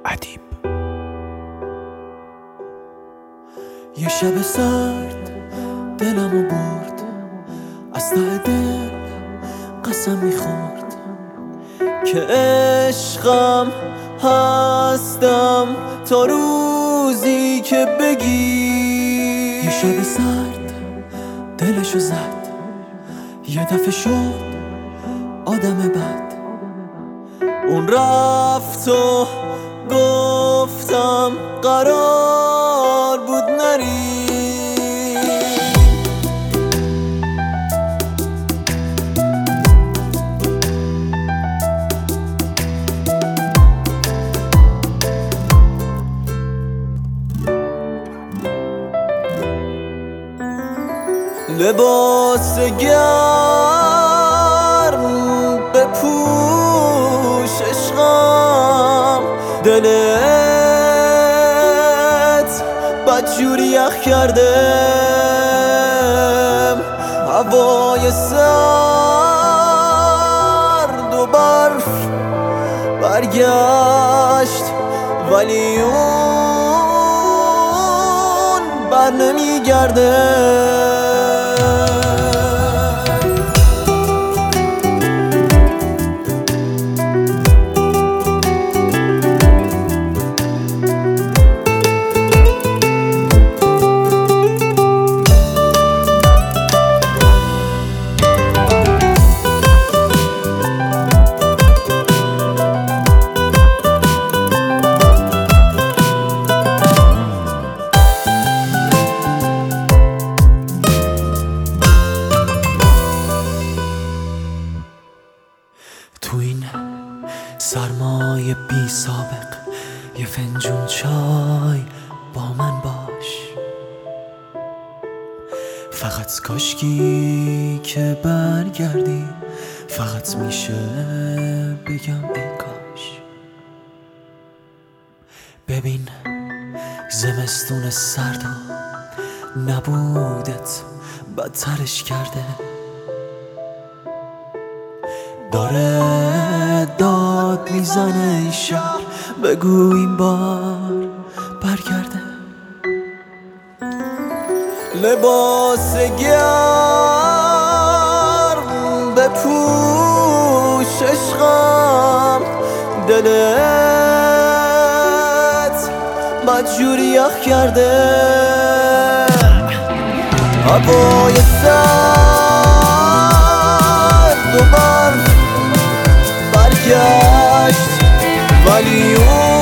ادیب. یه شب سرد دلمو برد، از ته دل قسم میخورد که عشقم هستم تا روزی که بگی. یه شب سرد دلشو زد، یه دفعه شد آدم بد. اون رفت و گفتم قرار بود نری. لباس گرم بپوش عشقم، دلت بدجوری یخ کرده. هوای سرد و برف برگشت ولی اون بر نمیگرده. تو این سرمای بی سابق یه فنجون چای با من باش. فقط کاشکی که برگردی، فقط میشه بگم ای کاش. ببین زمستون سرد و نبودت بدترش کرده. داره داد میزنه ای شهر، بگو این بار برگرده. لباس گرم بپوش عشقم، دلت بدجوری یخ کرده. هوای سرد و برف برگشت ولی اون